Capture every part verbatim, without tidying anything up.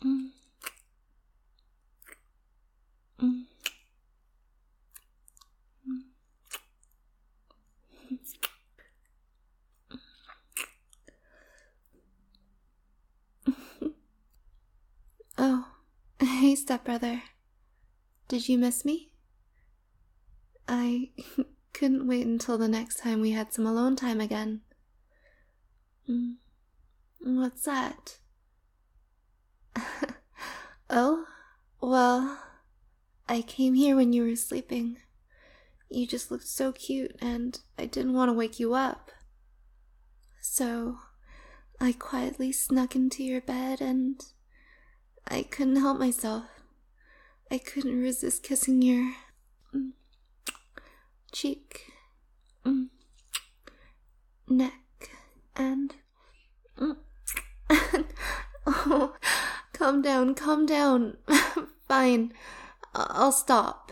Mm. Mm. Oh, hey, stepbrother. Did you miss me? I couldn't wait until the next time we had some alone time again. Mm. What's that? Oh, well, I came here when you were sleeping. You just looked so cute, and I didn't want to wake you up. So, I quietly snuck into your bed, and I couldn't help myself. I couldn't resist kissing your mm, cheek, mm, neck, and... Mm, oh, calm down, calm down. Fine, I- I'll stop.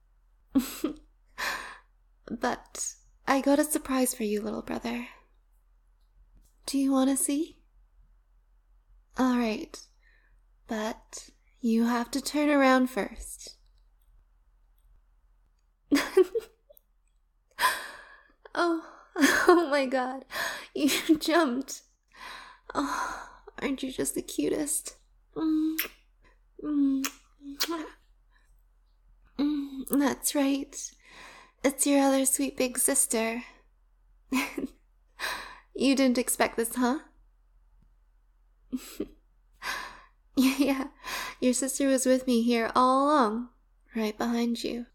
But I got a surprise for you, little brother. Do you want to see? Alright, but you have to turn around first. Oh, oh my god, you jumped. Oh, aren't you just the cutest? Mm. Mm. Mm, that's right. It's your other sweet big sister. You didn't expect this, huh? Yeah, your sister was with me here all along, right behind you.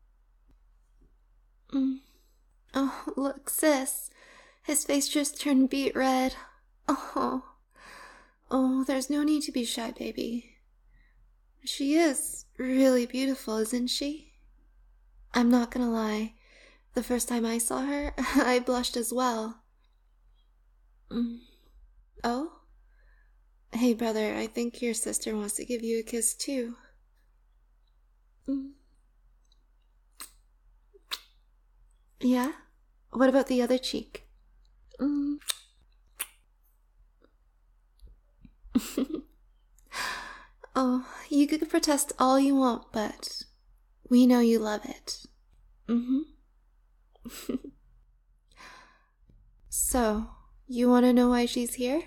Mm. Oh, look, sis. His face just turned beet red. Oh. Oh, there's no need to be shy, baby. She is really beautiful, isn't she? I'm not gonna lie. The first time I saw her, I blushed as well. Mm. Oh? Hey, brother, I think your sister wants to give you a kiss, too. Mm. Yeah? What about the other cheek? Mm. Oh, you could protest all you want, but we know you love it. Mm-hmm. So, you want to know why she's here?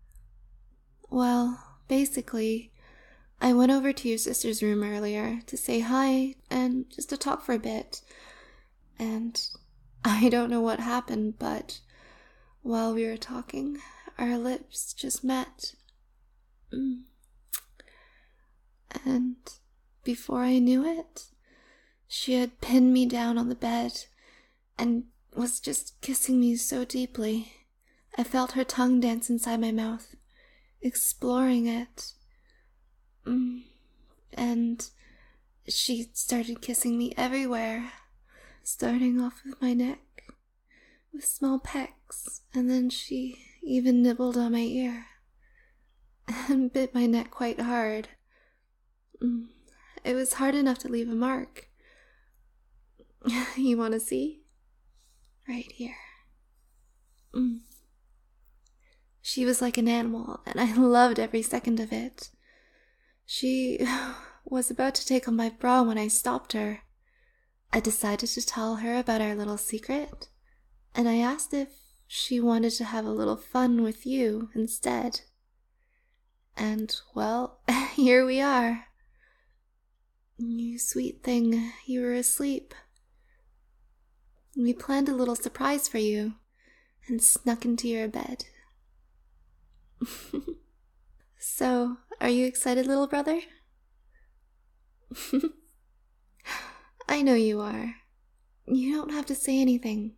Well, basically, I went over to your sister's room earlier to say hi and just to talk for a bit. And I don't know what happened, but while we were talking, our lips just met. Mm. And before I knew it, she had pinned me down on the bed and was just kissing me so deeply. I felt her tongue dance inside my mouth, exploring it. Mm. And she started kissing me everywhere, starting off with my neck, with small pecks, and then she even nibbled on my ear and bit my neck quite hard. Mm. It was hard enough to leave a mark. You want to see? Right here. Mm. She was like an animal, and I loved every second of it. She was about to take off my bra when I stopped her. I decided to tell her about our little secret, and I asked if she wanted to have a little fun with you instead. And, well, here we are. You sweet thing, you were asleep. We planned a little surprise for you and snuck into your bed. So, are you excited, little brother? I know you are. You don't have to say anything.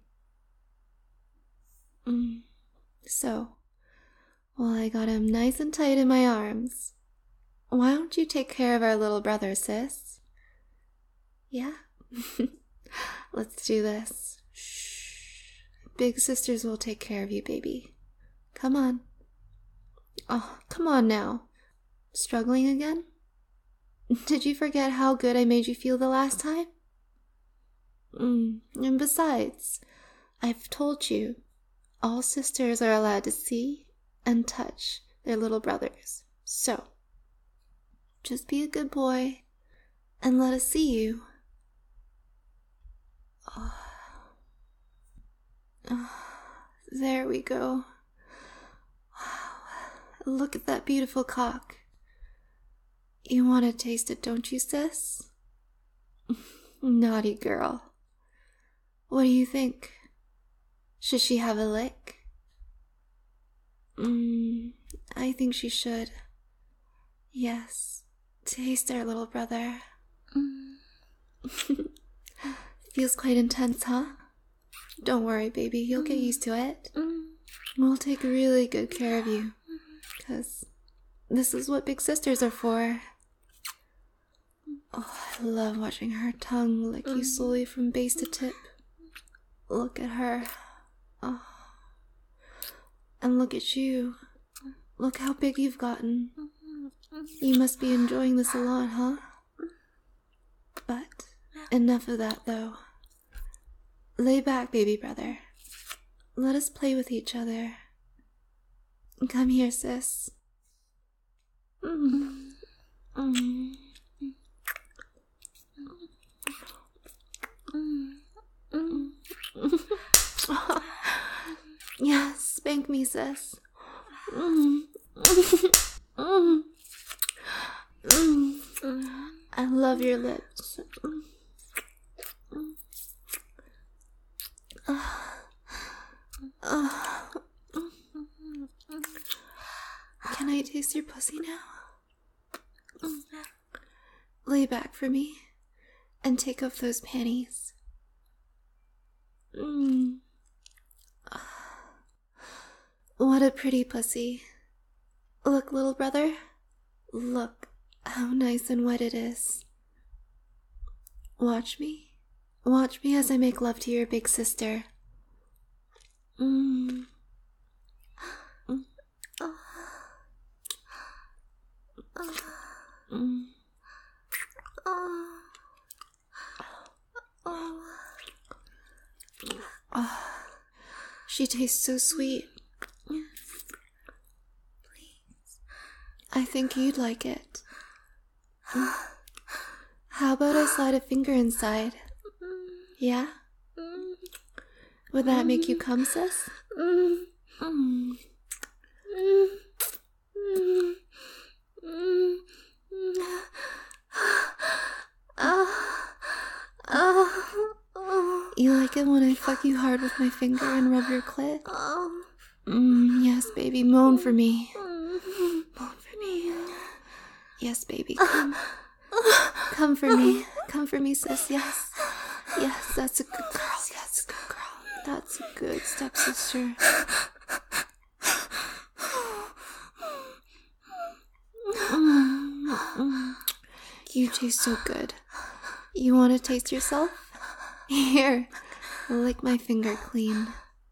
Mm. So, well, I got him nice and tight in my arms. Why don't you take care of our little brother, sis? Yeah? Let's do this. Shh. Big sisters will take care of you, baby. Come on. Oh, come on now. Struggling again? Did you forget how good I made you feel the last time? Mm, and besides, I've told you, all sisters are allowed to see and touch their little brothers. So, Just be a good boy and let us see you. Oh. Oh, there we go. Wow. Look at that beautiful cock. You want to taste it, don't you, sis? Naughty girl. What do you think? Should she have a lick? Mm, I think she should. Yes. Taste our little brother. Mm. Feels quite intense, huh? Don't worry, baby. You'll get used to it. We'll take really good care of you. Because this is what big sisters are for. Oh, I love watching her tongue lick you slowly from base to tip. Look at her. Oh. And look at you. Look how big you've gotten. You must be enjoying this a lot, huh? But enough of that, though. Lay back, baby brother. Let us play with each other. Come here, sis. Mm. Mm. Mm. Mm. Yes, spank me, sis. Mm. Mm. Mm. I love your lips. Mm. Uh. Uh. Can I taste your pussy now? Lay back for me and take off those panties. Mm. What a pretty pussy. Look, little brother. Look how nice and wet it is. Watch me. Watch me as I make love to your big sister. Mm. Mm. Oh. Mm. Oh. Oh. Oh. She tastes so sweet. Please. I think you'd like it. How about I slide a finger inside? Yeah? Would that make you come, sis? Mm. Mm. You like it when I fuck you hard with my finger and rub your clit? Mm, yes, baby, moan for me. Moan for me. Yes, baby, come. Come for me. Come for me, sis, yes. Yes, that's a good girl. That's a good girl. That's a good stepsister. Mm, mm. You taste so good. You want to taste yourself? Here, lick my finger clean.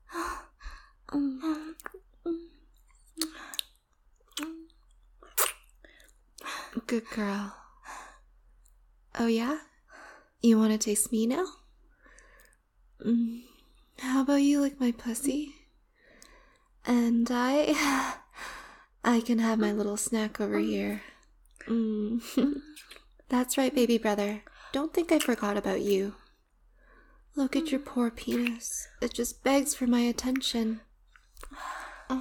Good girl. Oh yeah? You want to taste me now? Mm. How about you lick my pussy? And I... I can have my little snack over here. Mm. That's right, baby brother. Don't think I forgot about you. Look at your poor penis. It just begs for my attention. Oh.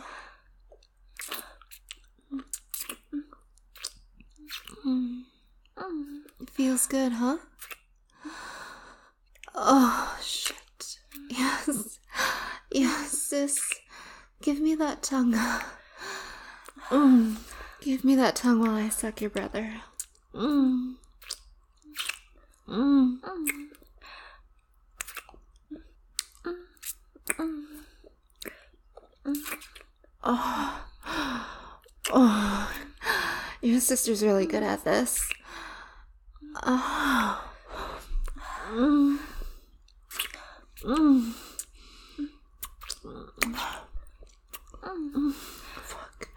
Mm. It feels good, huh? Oh, shit. Yes. Yes, sis. Give me that tongue. Mm. Give me that tongue while I suck your brother. Mm. Mm. Oh. Oh. Your sister's really good at this. Oh. Mm. Mm. Mm. Fuck.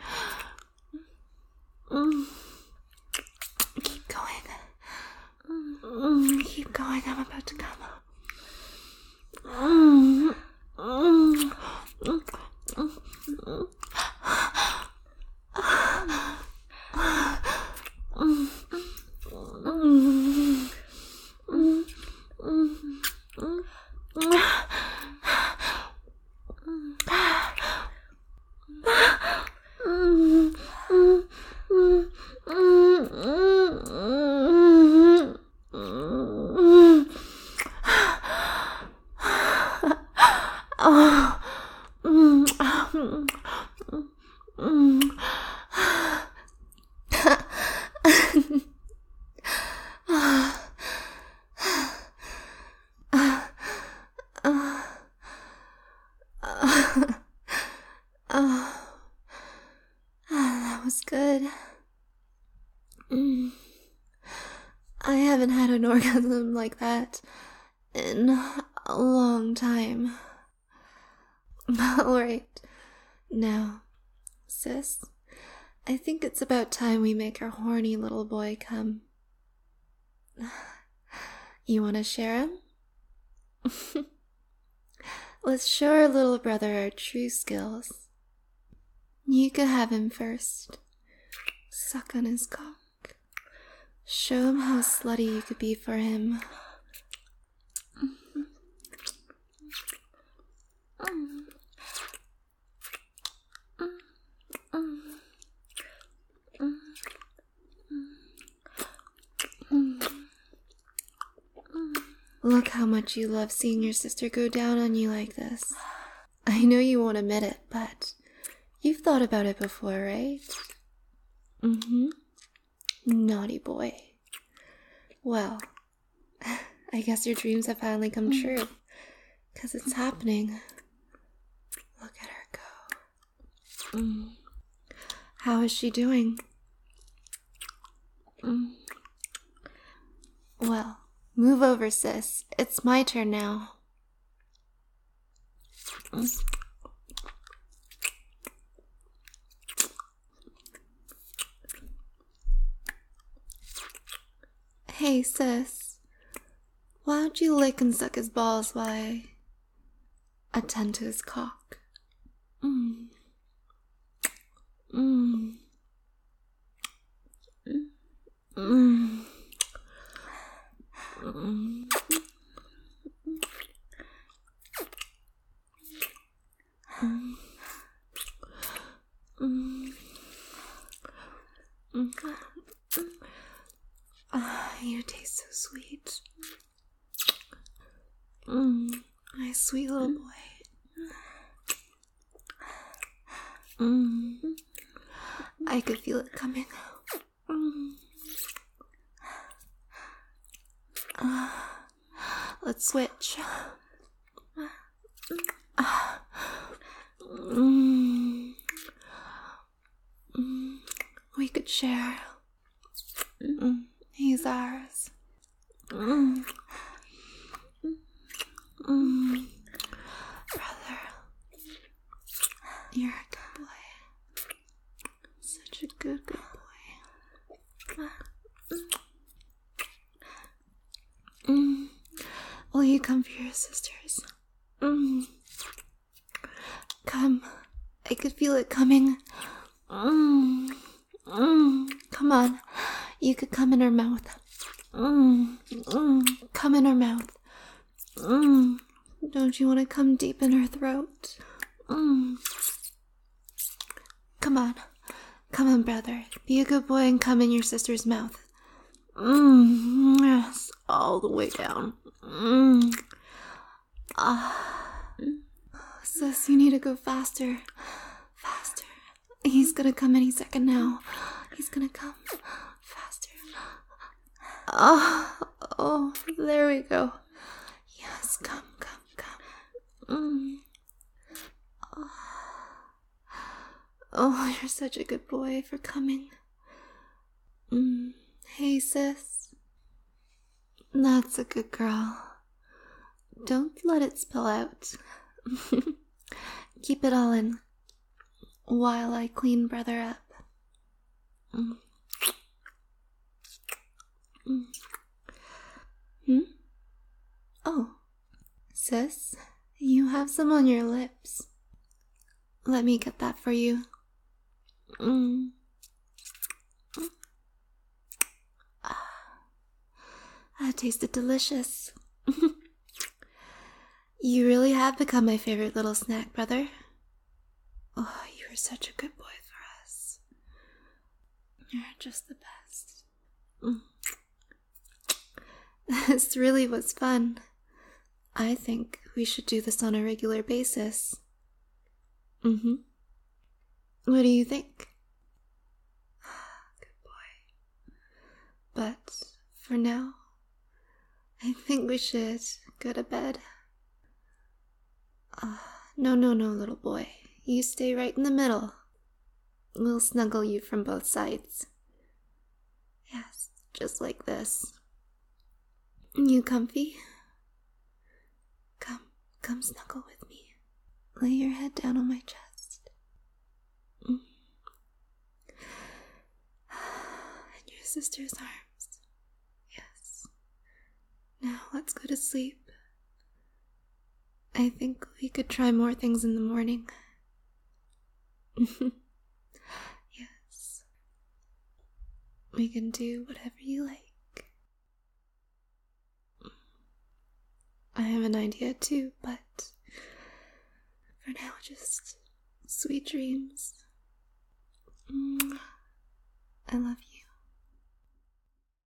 Mm. Keep going. Mm. Keep going. I'm about to come. Mm. Mm. Mm. Mm. Mm. Good. Mm. I haven't had an orgasm like that in a long time. Alright. Now, sis, I think it's about time we make our horny little boy come. You want to share him? Let's show our little brother our true skills. You could have him first. Suck on his cock. Show him how slutty you could be for him. Look how much you love seeing your sister go down on you like this. I know you won't admit it, but you've thought about it before, right? Mm-hmm. Naughty boy. Well, I guess your dreams have finally come true. Because it's happening. Look at her go. Mm. How is she doing? Mm. Well, move over, sis. It's my turn now. Mm. Hey, sis. Why don't you lick and suck his balls while I attend to his cock? Mmm. Mmm. Mmm. Mmm. Mmm. Mmm. Ah, you taste so sweet. Mmm, my sweet little boy. Mmm, I could feel it coming. Mmm. Ah, let's switch. Ah. Mmm. Mmm. We could share. Mm. He's ours. Mm. Mm. Brother, you're a good boy. Such a good, good boy. Mm. Will you come for your sisters? Mm. Come. I could feel it coming. Mm. Mm. Come on. You could come in her mouth. Mm. Mm. Come in her mouth. Mm. Don't you want to come deep in her throat? Mm. Come on. Come on, brother. Be a good boy and come in your sister's mouth. Mm. Yes. All the way down. Mm. Ah. Sis, you need to go faster. Faster. He's gonna come any second now. He's gonna come. Faster. Oh, oh, there we go. Yes, come, come, come. Mm. Oh. Oh, you're such a good boy for coming. Mm. Hey, sis. That's a good girl. Don't let it spill out. Keep it all in while I clean brother up. Mm. Mm. Hmm? Oh, sis, you have some on your lips. Let me get that for you. Mm. Mm. Ah, that tasted delicious. You really have become my favorite little snack, brother. Oh, you are such a good boy for us. You're just the best. Mm. This really was fun. I think we should do this on a regular basis. Mm-hmm. What do you think? Good boy. But for now, I think we should go to bed. Uh, no, no, no, little boy. You stay right in the middle. We'll snuggle you from both sides. Yes, just like this. You comfy? Come, come snuggle with me. Lay your head down on my chest. Mm. In your sister's arms. Yes. Now let's go to sleep. I think we could try more things in the morning. Yes. We can do whatever you like. I have an idea too, but for now, just sweet dreams. I love you.